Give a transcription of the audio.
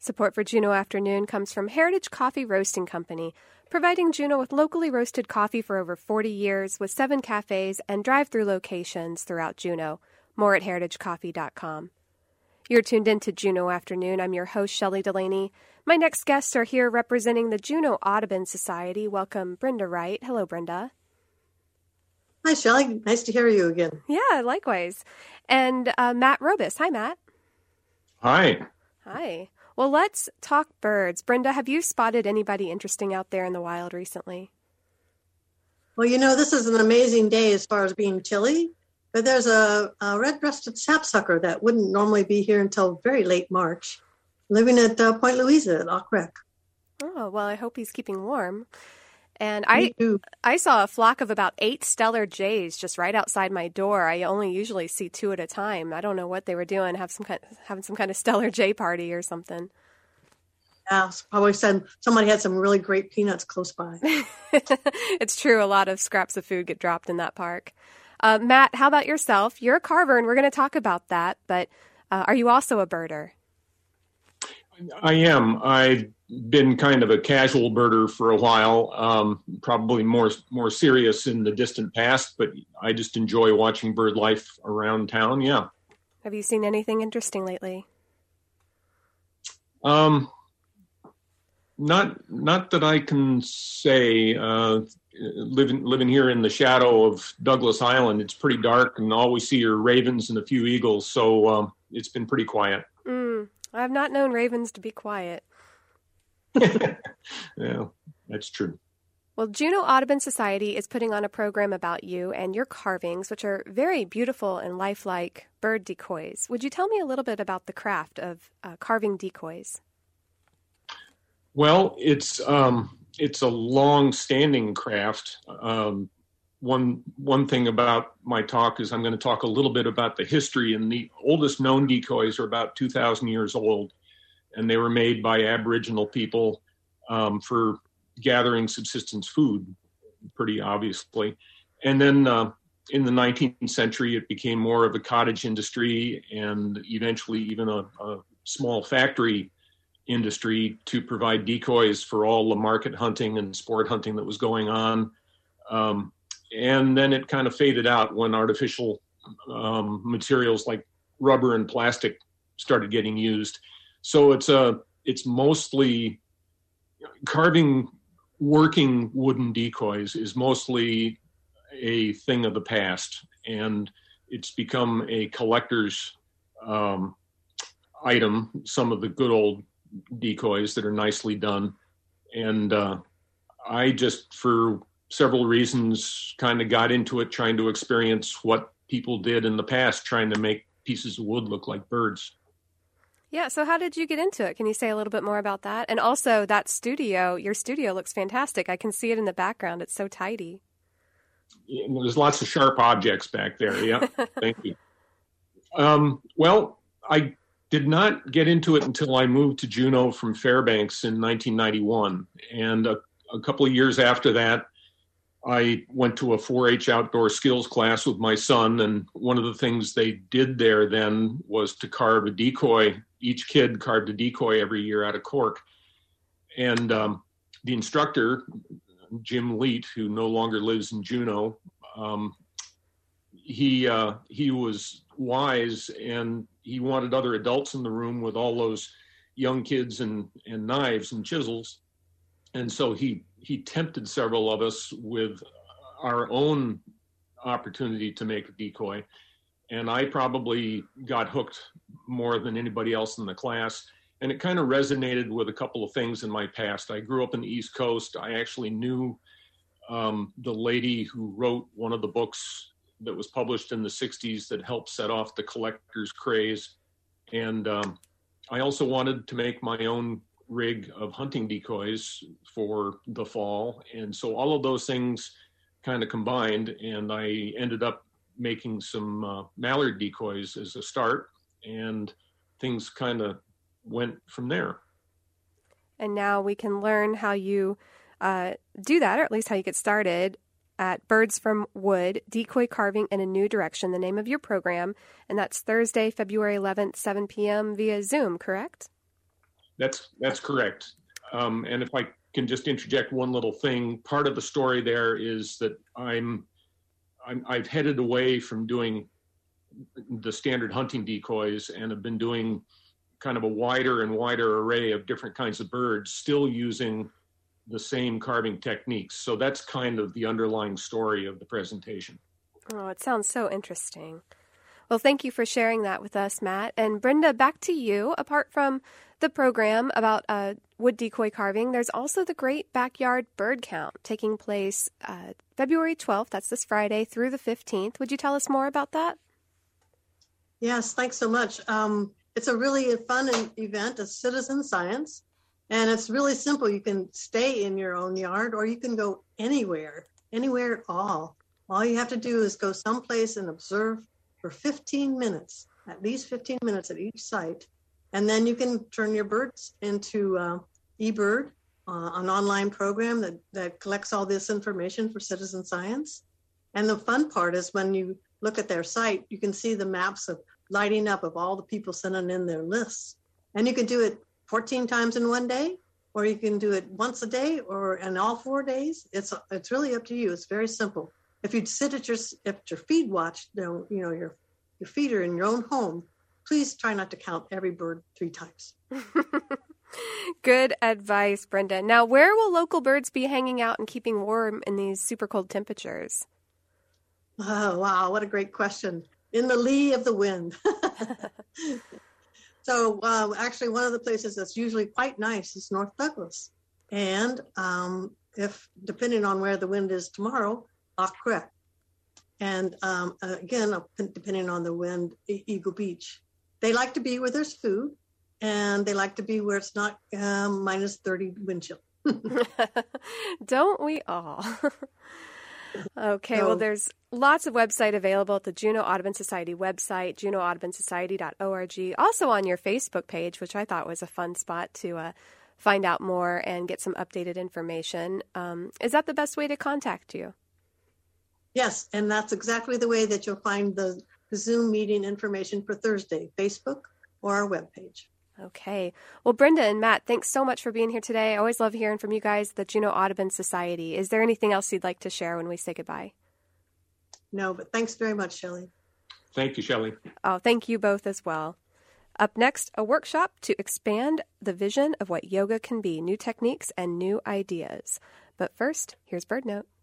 Support for Juneau Afternoon comes from Heritage Coffee Roasting Company, providing Juneau with locally roasted coffee for over 40 years with 7 cafes and drive-through locations throughout Juneau. More at heritagecoffee.com. You're tuned in to Juneau Afternoon. I'm your host, Shelley Delaney. My next guests are here representing the Juneau Audubon Society. Welcome, Brenda Wright. Hello, Brenda. Hi, Shelley. Nice to hear you again. Yeah, likewise. And Matt Robis. Hi, Matt. Hi. Hi. Well, let's talk birds. Brenda, have you spotted anybody interesting out there in the wild recently? Well, this is an amazing day as far as being chilly, but there's a red-breasted sapsucker that wouldn't normally be here until very late March, living at Point Louisa at Loch Wreck. Oh, well, I hope he's keeping warm. And I saw a flock of about 8 Steller jays just right outside my door. I only usually see 2 at a time. I don't know what they were doing, having some kind of Steller jay party or something. Yeah, probably somebody had some really great peanuts close by. It's true. A lot of scraps of food get dropped in that park. Matt, how about yourself? You're a carver, and we're going to talk about that. But are you also a birder? I am. I've been kind of a casual birder for a while, probably more serious in the distant past, but I just enjoy watching bird life around town, yeah. Have you seen anything interesting lately? Not that I can say. Living here in the shadow of Douglas Island, it's pretty dark, and all we see are ravens and a few eagles, so it's been pretty quiet. I've not known ravens to be quiet. Yeah, that's true. Well, Juneau Audubon Society is putting on a program about you and your carvings, which are very beautiful and lifelike bird decoys. Would you tell me a little bit about the craft of carving decoys? Well, it's a long-standing craft. One thing about my talk is I'm going to talk a little bit about the history, and the oldest known decoys are about 2,000 years old, and they were made by Aboriginal people for gathering subsistence food, pretty obviously. And then in the 19th century, it became more of a cottage industry and eventually even a small factory industry to provide decoys for all the market hunting and sport hunting that was going on. And then it kind of faded out when artificial materials like rubber and plastic started getting used. So it's mostly carving working wooden decoys is mostly a thing of the past, and it's become a collector's item, some of the good old decoys that are nicely done. And I just, for several reasons, kind of got into it, trying to experience what people did in the past, trying to make pieces of wood look like birds. Yeah, so how did you get into it? Can you say a little bit more about that? And also that studio, your studio looks fantastic. I can see it in the background. It's so tidy. Yeah, there's lots of sharp objects back there. Yeah, thank you. Well, I did not get into it until I moved to Juneau from Fairbanks in 1991. And a couple of years after that, I went to a 4-H outdoor skills class with my son, and one of the things they did there then was to carve a decoy. Each kid carved a decoy every year out of cork. And the instructor, Jim Leet, who no longer lives in Juneau, he was wise, and he wanted other adults in the room with all those young kids and knives and chisels. And so he tempted several of us with our own opportunity to make a decoy. And I probably got hooked more than anybody else in the class. And it kind of resonated with a couple of things in my past. I grew up in the East Coast. I actually knew the lady who wrote one of the books that was published in the 60s that helped set off the collector's craze. And I also wanted to make my own rig of hunting decoys for the fall. And so all of those things kind of combined, and I ended up making some mallard decoys as a start, and things kind of went from there. And now we can learn how you do that, or at least how you get started, at Birds from Wood, Decoy Carving in a New Direction, the name of your program. And that's Thursday, February 11th, 7 p.m. via Zoom, correct? That's correct. And if I can just interject one little thing, part of the story there is that I've headed away from doing the standard hunting decoys and have been doing kind of a wider and wider array of different kinds of birds, still using the same carving techniques. So that's kind of the underlying story of the presentation. Oh, it sounds so interesting. Well, thank you for sharing that with us, Matt. And Brenda, back to you. Apart from the program about wood decoy carving, there's also the Great Backyard Bird Count taking place February 12th, that's this Friday, through the 15th. Would you tell us more about that? Yes, thanks so much. It's a really fun event, a citizen science, and it's really simple. You can stay in your own yard or you can go anywhere at all. All you have to do is go someplace and observe for 15 minutes, at least 15 minutes at each site. And then you can turn your birds into eBird, an online program that collects all this information for citizen science. And the fun part is when you look at their site, you can see the maps of lighting up of all the people sending in their lists. And you can do it 14 times in one day, or you can do it once a day or in all 4 days. It's really up to you. It's very simple. If you'd sit at your feed watch, your feeder in your own home, please try not to count every bird 3 times. Good advice, Brenda. Now, where will local birds be hanging out and keeping warm in these super cold temperatures? Oh, wow. What a great question. In the lee of the wind. So actually, one of the places that's usually quite nice is North Douglas. And if depending on where the wind is tomorrow, Loch Creek. And again, depending on the wind, Eagle Beach. They like to be where there's food, and they like to be where it's not minus 30 wind chill. Don't we all? Okay, well, there's lots of website available at the Juneau Audubon Society website, juneauaudubonsociety.org. Also on your Facebook page, which I thought was a fun spot to find out more and get some updated information. Is that the best way to contact you? Yes, and that's exactly the way that you'll find the Zoom meeting information for Thursday, Facebook or our webpage. Okay. Well, Brenda and Matt, thanks so much for being here today. I always love hearing from you guys, the Juneau Audubon Society. Is there anything else you'd like to share when we say goodbye? No, but thanks very much, Shelley. Thank you, Shelley. Oh, thank you both as well. Up next, a workshop to expand the vision of what yoga can be, new techniques and new ideas. But first, here's BirdNote.